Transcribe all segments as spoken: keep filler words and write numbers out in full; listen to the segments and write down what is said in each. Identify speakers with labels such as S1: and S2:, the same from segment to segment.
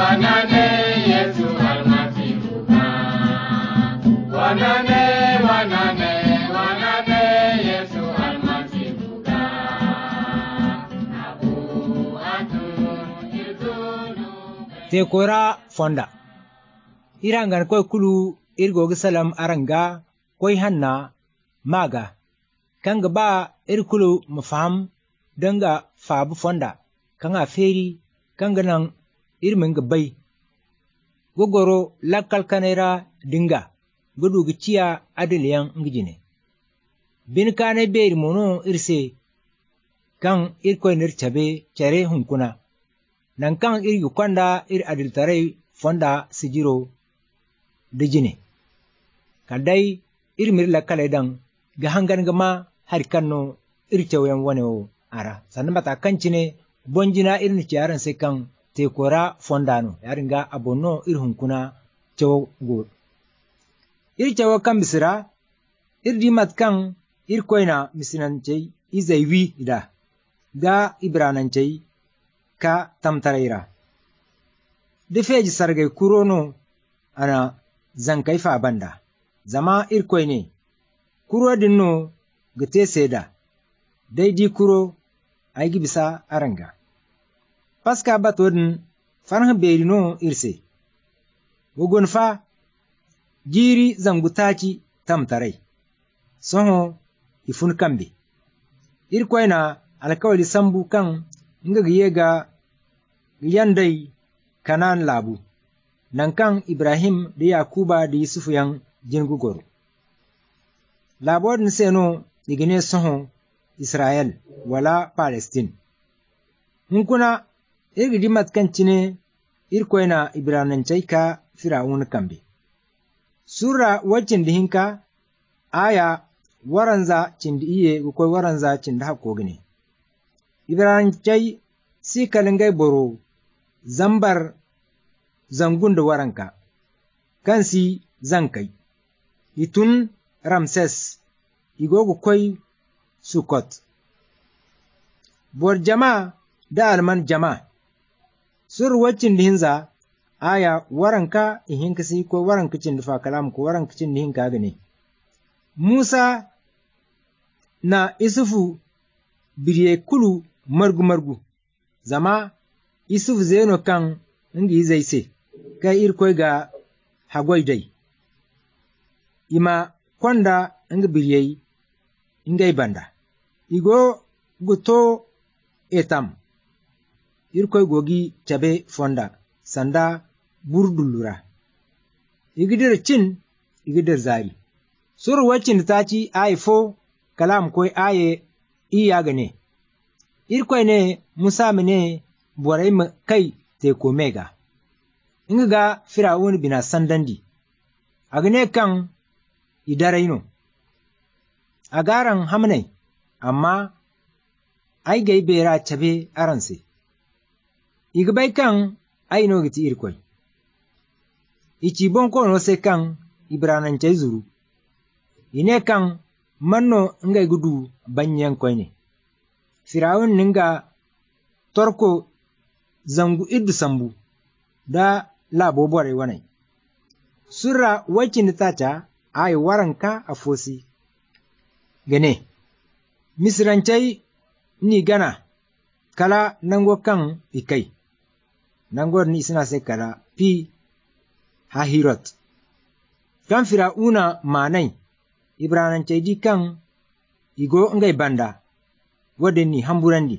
S1: wanane Yesu almasihuka. Wanane, wanane, wanane Yesu almasihuka. Abu atu izunu.
S2: Tekora fonda. Irangan koy kulu irgo salam aranga koy hanna maga. Kanga ba irkulu mafaham danga fabu fonda. Kanga feri kanga nan irmin gabai. Gogoro lakal kanera dinga. Gudu gicia adiliyan ngijine. Bin kane beri mono irse. Kang irkoy nirchabe chare hunkuna. Nan kang irgi kwanda ir adiltare fonda sijiro dijine. Kadai irmir lakale dang gahangan gama harikano irchawen wane ara. Sanamata kancine bonjina irin ciyaran sai kan tekora fondano yaringa abono irhunkuna cewa go. Ir cewa kan bisira ir dimat kan ir koina misinancei izaiwi ida ga ibranancei ka tamtaraira. Defeji sargai kurono ana zankai fa banda zama ir koine kuro dinno gate seda daidi kuro aigi bisa aranga. Paska batodin farha berino irse. Wogon fa jiri zangutaci tamtarai. Soho ifun kambe. Irkoina alkawali sambu kan nga giyega yandai kanan labu. Nan kan Ibrahim da Yakuba da Yusufu yan jingugoro. Labodin seno igine soho Israel wala Palestine. Hunkuna irgi dimat kancine irkoina Ibranancai ka Fir'aun kambe. Sura wacin dihinka aya waranza cindi iye gukoi waranza cindi hakogine. Ibranancai si kalingai boro zambar zangun da waranka. Kansi zankai. Itun Ramses igo gukoi Sukot. Bor jama da alman jama. Sur wacin dihinza aya waranka ihinkasi ko warankacin dufa kalam ko warankacin dihinka gane. Musa na Isufu biriye kulu margu margu. Zama Isufu zeno kan ingi zai se kai irkoi ga hagwai dai. Ima kwanda ingi biriye ingai banda. Igo guto etam. Irkoi gogi cabe fonda sanda burdulura. Igidir cin igidir zari. Sur wacin taci aye fo kalam koi aye iya gane. Irkoi ne Musa mene borai kai teko mega. Inga ga Fir'aun bina sandandi. Agne kan idaraino. Agaran hamnai amma ai gai bera cabe aranse. Igbai kan ai no giti irkoi. Ichi bonko no se kan Ibranancai zuru. Ine kan manno ngai gudu banyan koi ne. Fir'aun ninga torko zangu iddu sambu da labo bore wanai. Sura wacin taca ai waranka a fosi. Gane. Misrancai ni gana kala nango kan ikai. Nango ni sina se kala pi hahirot. Kan Fir'auna manai Ibranancai di kan igo ngai banda wadeni hamburandi.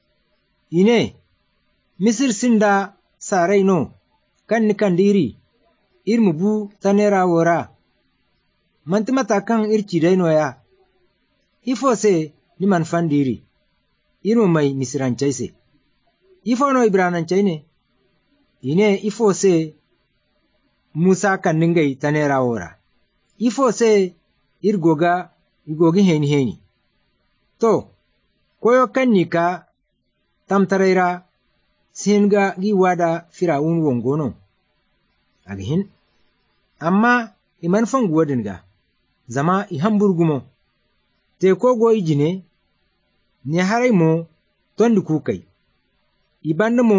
S2: Ine Misir sinda sarai no kan ni kandiri irmu bu tanera wora. Mantimata kan irci daino ya. Ifo se ni manfandiri. Irmu mai Misirancai se. Ifo no Ibranancai ne. Ine ifo se Musa kan ningai tanera wora. Ifo se irgoga igogi heni heni. To, koyo kan nika tamtaraira singa gi wada Fir'aun wongono. Agihin. Amma iman fangu wadinga. Zama i hamburgumo. Te kogo ijine ne harai mo tondi kukai. Ibanda mo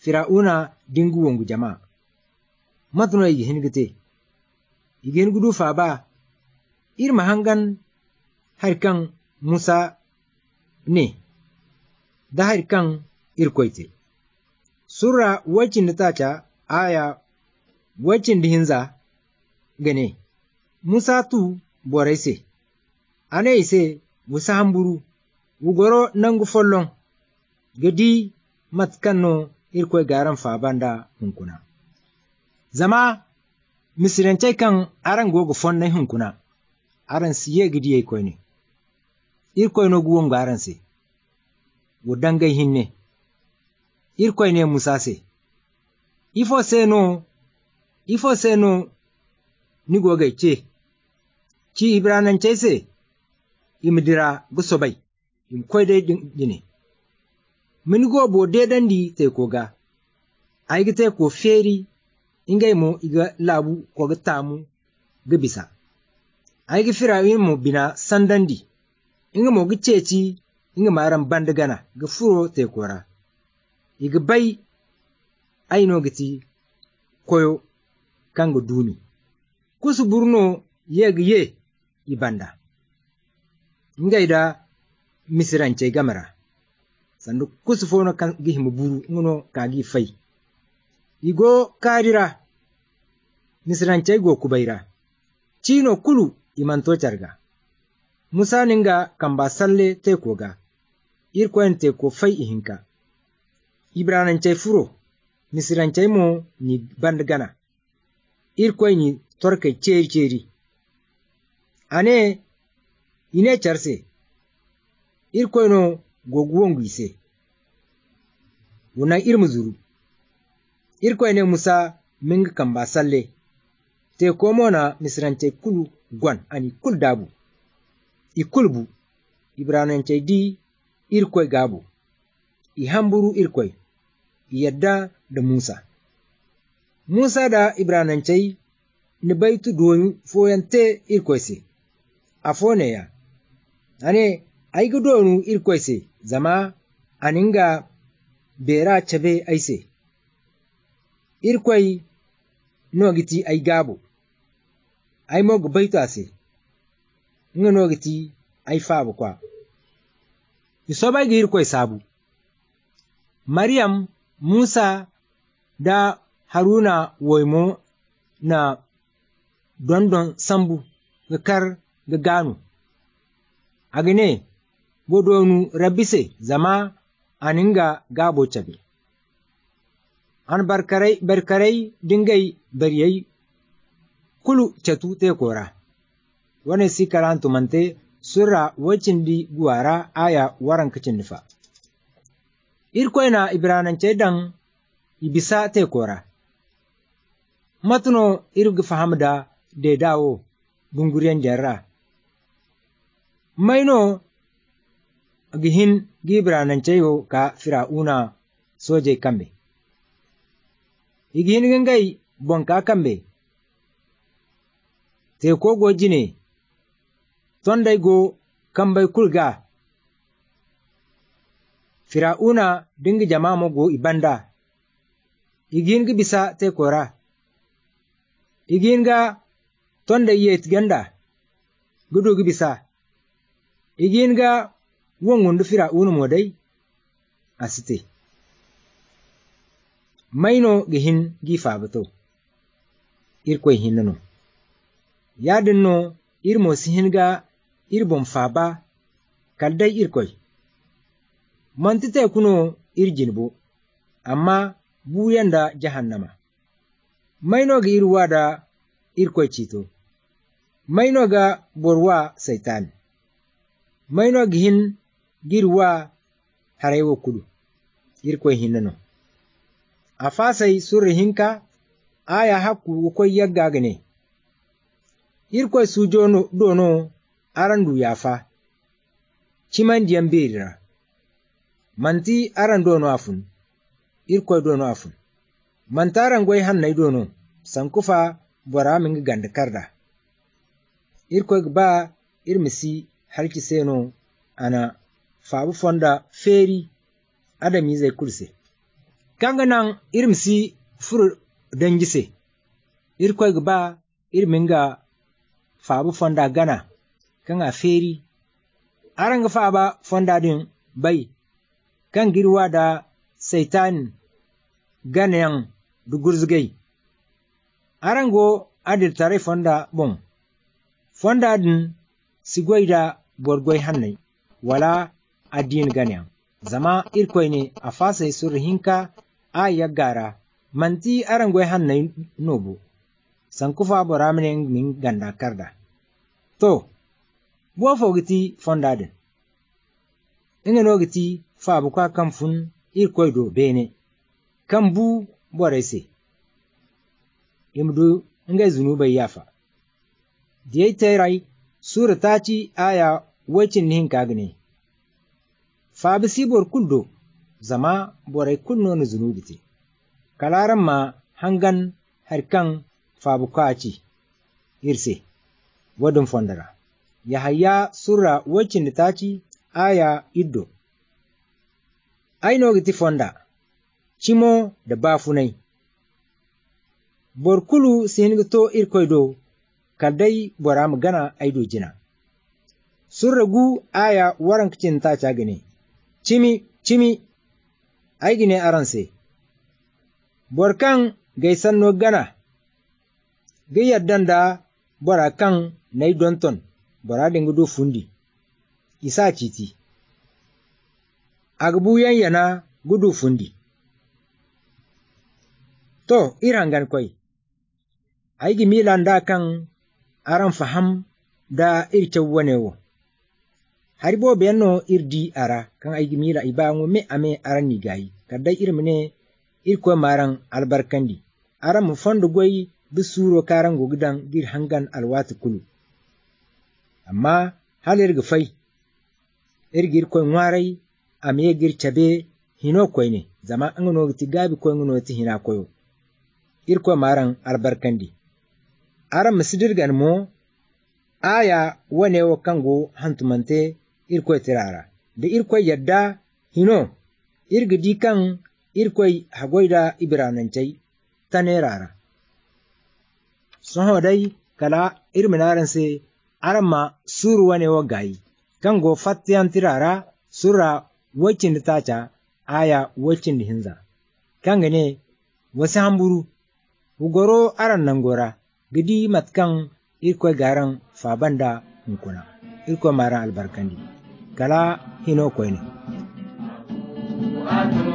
S2: fir'auna dingu wongu jama'a matuno igi hingite igi hingu du fa ba irma hangan harkan Musa ne da harkan irkoite sura wacin da taca aya wacin da hinza gane Musa tu boraise ane ise wusa hamburu wugoro nangu follon gadi matkanno irkoy garan fa banda hunkuna zama misirancai kan aran gogo fonnai hunkuna aran siye gidi yai koyne irkoy no guwon garan se wodangai hinne irkoy ne Musa se ifo se no ifo se no ni gogai ce ci ibranancai se imdira gusobai im koy dai dine min go bo dedan di te koga ai gite ko feri ingay mo iga labu ko gatamu gabisa ai gi firawin mo bina sandandi inga mo giceci inga maran bandagana ga furo te kora iga bai ai no giti koyo kanga dumi kusu burno yeg ye ibanda ingay da misirance gamara sandu kusu fono kan gihimu buru ngono kagi fai igo kadira misirance go kubaira chino kulu imanto charga Musa ninga kamba salle te koga irkoen te ko fai ihinka ibranance furo misirance mo ni bandgana irkoen ni torke cheri cheri ane ine charse irkoyno goguwongu ise wuna irmu zuru irkoyne Musa minga kamba salle te komona misrance kulu gwan ani kul dabu ikulbu ibranance di irkoy gabu i hamburu irkoy yadda da Musa Musa da ibranance ni baitu doyu foyante irkoyse afone ya ane aigu donu irkoyse zama aninga bera chabe aise irkoy nogiti ay gabo ay mogo baitu ase nga nogiti ay fabu kwa isoba gi irkoy sabu Maryam Musa da Haruna woymo na dondon sambu ga kar ga gano agane bodonu rabise zama aninga gabo chabe an barkarai barkarai dingai bariyai kulu chatu te kora wane si karantu mante sura wacindi guwara aya waran kacin nufa irkoina ibranance dan ibisa te kora matuno irgu fahamda de dawo gunguriyan jarra maino gihin gibrananceyo ka fir'auna soje kambe igihin gangai bonka kambe te ko gojine tondai go kambai kulga fir'auna dingi jama'a go ibanda igihin gi bisa te kora igihin ga tondai yet ganda gudu gi bisa igin ga wongundu fir'auna modai asite maino gihin gi fabato irkoy hinno yadinno irmo sihinga irbon faba kaldai irkoy mantite kuno irjinbo amma buyanda jahannama maino ga irwa da irkoy cito maino ga borwa saitan maino gihin girwa harewo kudu irkoy hinno afasai surri hinka aya hakku koy yagga gane irkoy sujono dono arandu yafa cimandiyam berira manti aran dono afun irkoy dono afun mantaran goy hannay dono sankufa bora min ganda karda irkoy ba irmisi halki seno ana fabu fonda feri adami zai kurse kanga nan irmsi fur dangise irkoy gaba irminga fabu fonda gana kanga feri aranga faba fonda din bai kan girwa da saitan ganayan dugurzgai arango adir tare fonda bon fonda din sigwaida borgoy hannai wala adin ganayan zama irkoy ne a fasai surhinka a yaggara manti arangoy hannai nobu sankufa boramne min ganda karda to bo fogiti fonda din ingeno giti fabu kwa kamfun irkoy do bene kambu borese imdu ngai zunubai yafa diyai tairai sura taci aya wacin nihin kagne fabu sibor kuldo zama borai kunno ni zunubite kalaran ma hangan harkan fabu kwaci irse wadun fondara yahaya sura wacin taci aya iddo aino giti fonda cimo da bafunai borkulu sinigto irkoido kaldai bora magana aido jina surragu aya waran kicin ta ca gane cimi cimi ai gine aranse borkan gaisan no gana gayaddan da bora kan nai donton bora dingudo fundi isa citi agbu yana gudu fundi to irangan koi aigi milan da kan aran faham da irce wanewo haribo benno irdi ara kan aigi mila ibango me ame aran ni gayi kadai irmine irko maran albarkandi aran mu fondo goyi bisuro karan gogidan gir hangan alwati kulu amma halir gufai irgir ko ngwarai ame gir chabe hino koyne zama angano giti gabi ko ngano ti hina koyo irko maran albarkandi aran misidirgan mo aya wane wa kango hantumante irko tirara da irko yadda hino irgidi kan irko hagoida ibranancai tanerara soho dai kala irminaran se aran ma suru wane wa gayi kango fattiyan tirara sura wacin da taca aya wacin da hinza kanga ne wasu hamburu ugoro aran nan gora gidi matkan irko garan fabanda nkuna irko maran albarkandi kala hino koyne